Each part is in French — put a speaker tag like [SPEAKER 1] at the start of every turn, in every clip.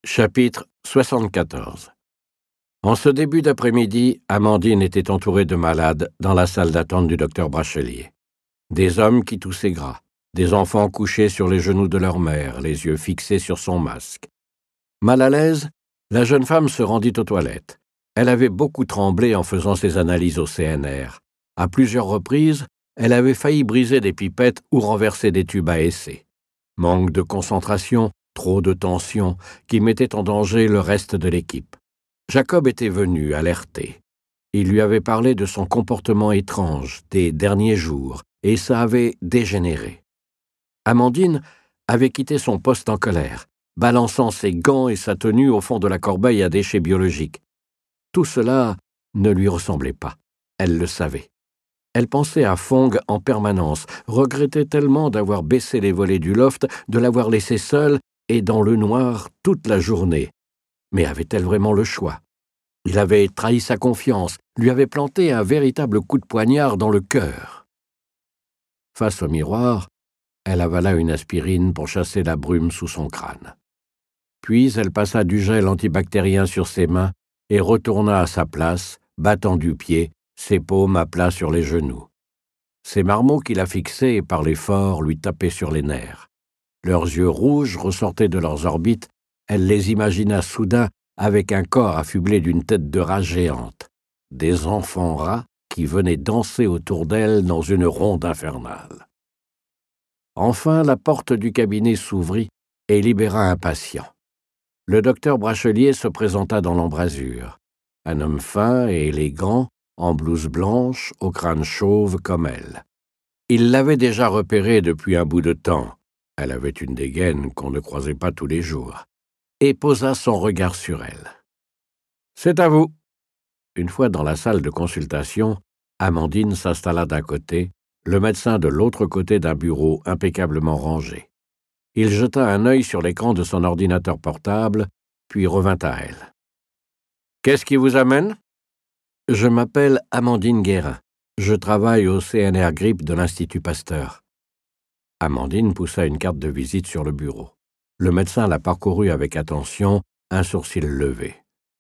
[SPEAKER 1] Chapitre 74. En ce début d'après-midi, Amandine était entourée de malades dans la salle d'attente du docteur Brachelier. Des hommes qui toussaient gras, des enfants couchés sur les genoux de leur mère, les yeux fixés sur son masque. Mal à l'aise, la jeune femme se rendit aux toilettes. Elle avait beaucoup tremblé en faisant ses analyses au CNR. À plusieurs reprises, elle avait failli briser des pipettes ou renverser des tubes à essai. Manque de concentration, trop de tension, qui mettait en danger le reste de l'équipe. Jacob était venu, alerté. Il lui avait parlé de son comportement étrange des derniers jours, et ça avait dégénéré. Amandine avait quitté son poste en colère, balançant ses gants et sa tenue au fond de la corbeille à déchets biologiques. Tout cela ne lui ressemblait pas. Elle le savait. Elle pensait à Fong en permanence, regrettait tellement d'avoir baissé les volets du loft, de l'avoir laissé seule et dans le noir toute la journée. Mais avait-elle vraiment le choix? Il avait trahi sa confiance, lui avait planté un véritable coup de poignard dans le cœur. Face au miroir, elle avala une aspirine pour chasser la brume sous son crâne. Puis elle passa du gel antibactérien sur ses mains et retourna à sa place, battant du pied, ses paumes à plat sur les genoux. Ces marmots qui la fixaient et parlaient fort lui tapaient sur les nerfs. Leurs yeux rouges ressortaient de leurs orbites, elle les imagina soudain avec un corps affublé d'une tête de rat géante. Des enfants rats qui venaient danser autour d'elle dans une ronde infernale. Enfin, la porte du cabinet s'ouvrit et libéra un patient. Le docteur Brachelier se présenta dans l'embrasure. Un homme fin et élégant, en blouse blanche, au crâne chauve comme elle. Il l'avait déjà repérée depuis un bout de temps. Elle avait une dégaine qu'on ne croisait pas tous les jours, et posa son regard sur elle. « C'est à vous !» Une fois dans la salle de consultation, Amandine s'installa d'un côté, le médecin de l'autre côté d'un bureau impeccablement rangé. Il jeta un œil sur l'écran de son ordinateur portable, puis revint à elle. « Qu'est-ce qui vous amène ?»« Je m'appelle Amandine Guérin. Je travaille au CNR Grippe de l'Institut Pasteur. » Amandine poussa une carte de visite sur le bureau. Le médecin la parcourut avec attention, un sourcil levé.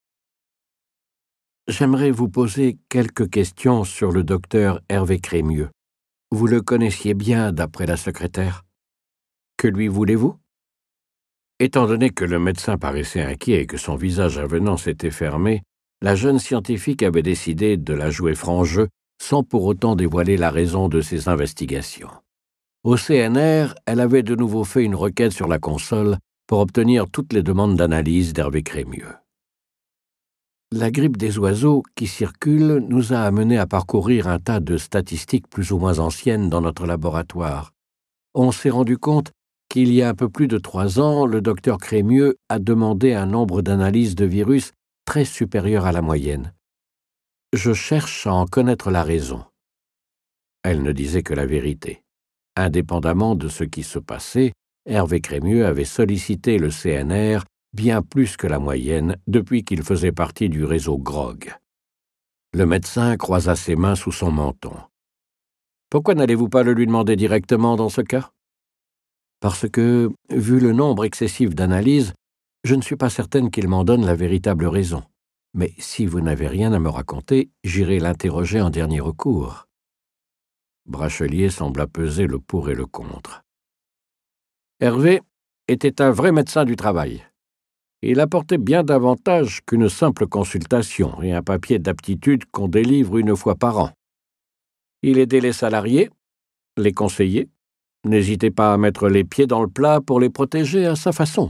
[SPEAKER 1] « J'aimerais vous poser quelques questions sur le docteur Hervé Crémieux. Vous le connaissiez bien, d'après la secrétaire. Que lui voulez-vous » Étant donné que le médecin paraissait inquiet et que son visage avenant s'était fermé, la jeune scientifique avait décidé de la jouer franc jeu sans pour autant dévoiler la raison de ses investigations. Au CNR, elle avait de nouveau fait une requête sur la console pour obtenir toutes les demandes d'analyse d'Hervé Crémieux. La grippe des oiseaux qui circule nous a amenés à parcourir un tas de statistiques plus ou moins anciennes dans notre laboratoire. On s'est rendu compte qu'il y a un peu plus de 3 ans, le docteur Crémieux a demandé un nombre d'analyses de virus très supérieur à la moyenne. Je cherche à en connaître la raison. Elle ne disait que la vérité. Indépendamment de ce qui se passait, Hervé Crémieux avait sollicité le CNR bien plus que la moyenne depuis qu'il faisait partie du réseau GROG. Le médecin croisa ses mains sous son menton. « Pourquoi n'allez-vous pas le lui demander directement dans ce cas ?»« Parce que, vu le nombre excessif d'analyses, je ne suis pas certaine qu'il m'en donne la véritable raison. Mais si vous n'avez rien à me raconter, j'irai l'interroger en dernier recours. » Brachelier sembla peser le pour et le contre. Hervé était un vrai médecin du travail. Il apportait bien davantage qu'une simple consultation et un papier d'aptitude qu'on délivre une fois par an. Il aidait les salariés, les conseillait, n'hésitait pas à mettre les pieds dans le plat pour les protéger à sa façon.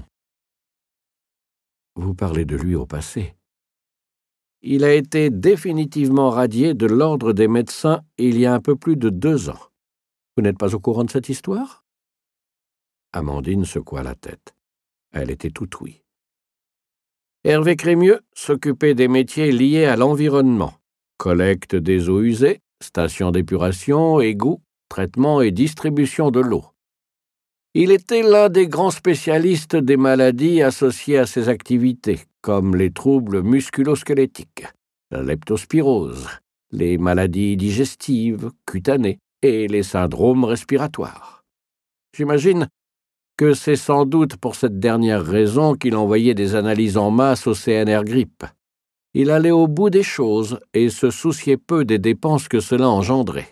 [SPEAKER 1] Vous parlez de lui au passé. Il a été définitivement radié de l'ordre des médecins il y a un peu plus de 2 ans. Vous n'êtes pas au courant de cette histoire ? Amandine secoua la tête. Elle était tout ouïe. Hervé Crémieux s'occupait des métiers liés à l'environnement. Collecte des eaux usées, station d'épuration, égouts, traitement et distribution de l'eau. Il était l'un des grands spécialistes des maladies associées à ces activités, comme les troubles musculo-squelettiques, la leptospirose, les maladies digestives, cutanées et les syndromes respiratoires. J'imagine que c'est sans doute pour cette dernière raison qu'il envoyait des analyses en masse au CNR Grippe. Il allait au bout des choses et se souciait peu des dépenses que cela engendrait.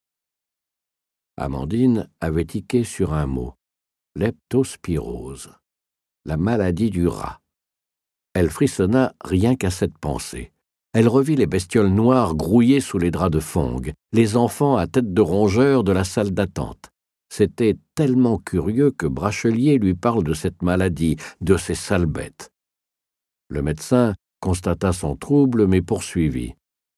[SPEAKER 1] Amandine avait tiqué sur un mot, leptospirose, la maladie du rat. Elle frissonna rien qu'à cette pensée. Elle revit les bestioles noires grouillées sous les draps de fongue, les enfants à tête de rongeur de la salle d'attente. C'était tellement curieux que Brachelier lui parle de cette maladie, de ces sales bêtes. Le médecin constata son trouble, mais poursuivit.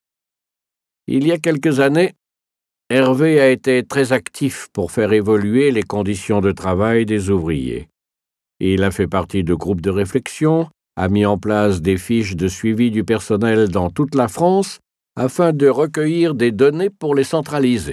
[SPEAKER 1] Il y a quelques années, Hervé a été très actif pour faire évoluer les conditions de travail des ouvriers. Il a fait partie de groupes de réflexion, a mis en place des fiches de suivi du personnel dans toute la France afin de recueillir des données pour les centraliser.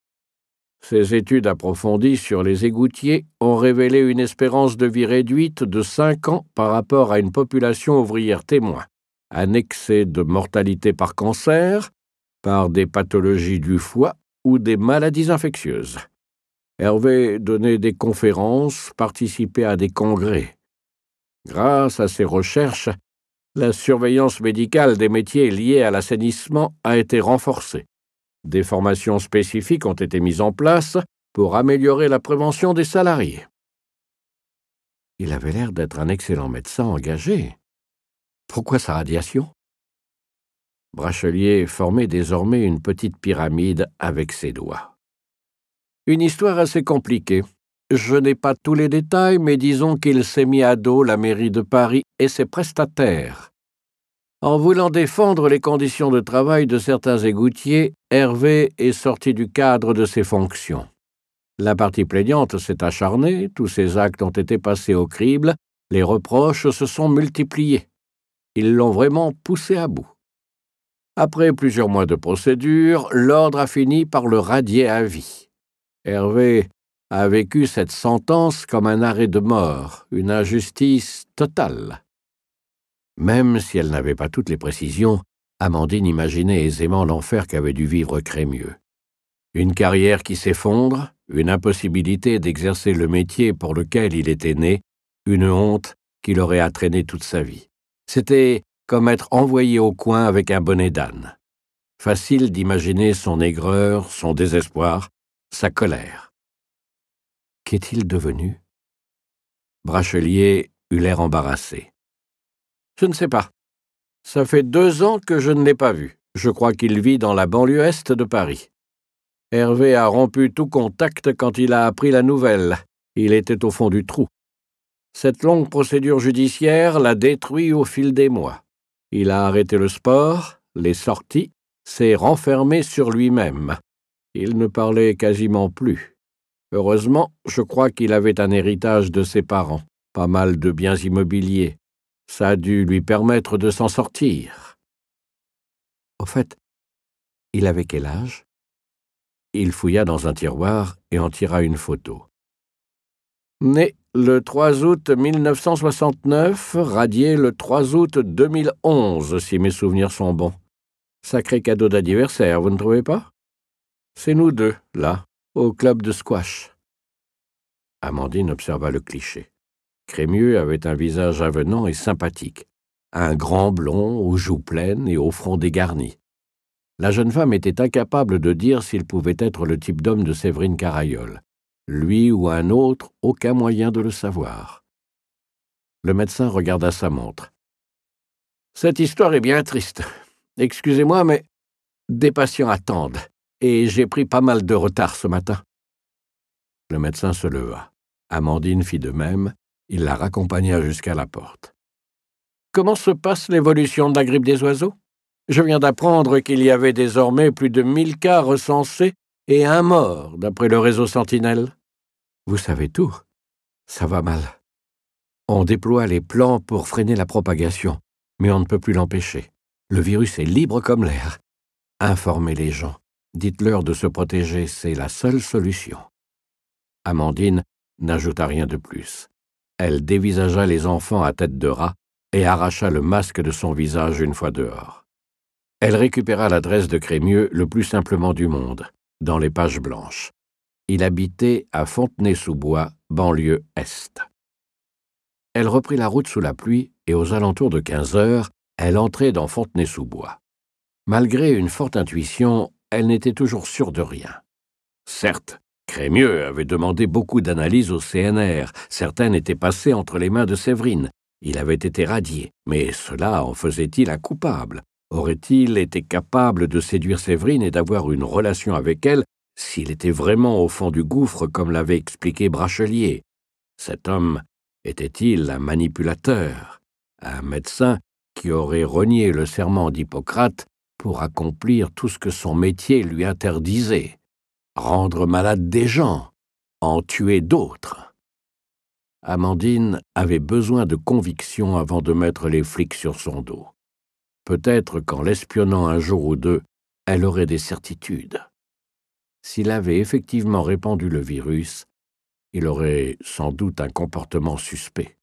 [SPEAKER 1] Ces études approfondies sur les égoutiers ont révélé une espérance de vie réduite de 5 ans par rapport à une population ouvrière témoin, un excès de mortalité par cancer, par des pathologies du foie ou des maladies infectieuses. Hervé donnait des conférences, participait à des congrès. Grâce à ces recherches, la surveillance médicale des métiers liés à l'assainissement a été renforcée. Des formations spécifiques ont été mises en place pour améliorer la prévention des salariés. Il avait l'air d'être un excellent médecin engagé. Pourquoi sa radiation? Brachelier formait désormais une petite pyramide avec ses doigts. Une histoire assez compliquée. Je n'ai pas tous les détails, mais disons qu'il s'est mis à dos la mairie de Paris et ses prestataires. En voulant défendre les conditions de travail de certains égoutiers, Hervé est sorti du cadre de ses fonctions. La partie plaignante s'est acharnée, tous ses actes ont été passés au crible, les reproches se sont multipliés. Ils l'ont vraiment poussé à bout. Après plusieurs mois de procédure, l'ordre a fini par le radier à vie. Hervé a vécu cette sentence comme un arrêt de mort, une injustice totale. Même si elle n'avait pas toutes les précisions, Amandine imaginait aisément l'enfer qu'avait dû vivre Crémieux. Une carrière qui s'effondre, une impossibilité d'exercer le métier pour lequel il était né, une honte qui l'aurait entraîné toute sa vie. C'était comme être envoyé au coin avec un bonnet d'âne. Facile d'imaginer son aigreur, son désespoir, sa colère. Qu'est-il devenu? Brachelier eut l'air embarrassé. Je ne sais pas. Ça fait 2 ans que je ne l'ai pas vu. Je crois qu'il vit dans la banlieue est de Paris. Hervé a rompu tout contact quand il a appris la nouvelle. Il était au fond du trou. Cette longue procédure judiciaire l'a détruit au fil des mois. Il a arrêté le sport, les sorties, s'est renfermé sur lui-même. Il ne parlait quasiment plus. Heureusement, je crois qu'il avait un héritage de ses parents, pas mal de biens immobiliers. Ça a dû lui permettre de s'en sortir. Au fait, il avait quel âge? Il fouilla dans un tiroir et en tira une photo. Né le 3 août 1969, radié le 3 août 2011, si mes souvenirs sont bons. Sacré cadeau d'anniversaire, vous ne trouvez pas? C'est nous deux, là, au club de squash. Amandine observa le cliché. Crémieux avait un visage avenant et sympathique, un grand blond aux joues pleines et au front dégarni. La jeune femme était incapable de dire s'il pouvait être le type d'homme de Séverine Carayol. Lui ou un autre, aucun moyen de le savoir. Le médecin regarda sa montre. « Cette histoire est bien triste. Excusez-moi, mais des patients attendent, et j'ai pris pas mal de retard ce matin. » Le médecin se leva. Amandine fit de même. Il la raccompagna jusqu'à la porte. « Comment se passe l'évolution de la grippe des oiseaux? Je viens d'apprendre qu'il y avait désormais plus de 1000 cas recensés et 1 mort, d'après le réseau Sentinelle. » Vous savez tout. Ça va mal. On déploie les plans pour freiner la propagation, mais on ne peut plus l'empêcher. Le virus est libre comme l'air. Informez les gens. Dites-leur de se protéger, c'est la seule solution. Amandine n'ajouta rien de plus. Elle dévisagea les enfants à tête de rat et arracha le masque de son visage une fois dehors. Elle récupéra l'adresse de Crémieux le plus simplement du monde, dans les pages blanches. Il habitait à Fontenay-sous-Bois, banlieue Est. Elle reprit la route sous la pluie et aux alentours de 15 heures, elle entrait dans Fontenay-sous-Bois. Malgré une forte intuition, elle n'était toujours sûre de rien. Certes, Crémieux avait demandé beaucoup d'analyses au CNR. Certaines étaient passées entre les mains de Séverine. Il avait été radié, mais cela en faisait-il un coupable? Aurait-il été capable de séduire Séverine et d'avoir une relation avec elle s'il était vraiment au fond du gouffre comme l'avait expliqué Brachelier? Cet homme était-il un manipulateur, un médecin qui aurait renié le serment d'Hippocrate pour accomplir tout ce que son métier lui interdisait? Rendre malades des gens, en tuer d'autres. Amandine avait besoin de conviction avant de mettre les flics sur son dos. Peut-être qu'en l'espionnant un jour ou deux, elle aurait des certitudes. S'il avait effectivement répandu le virus, il aurait sans doute un comportement suspect.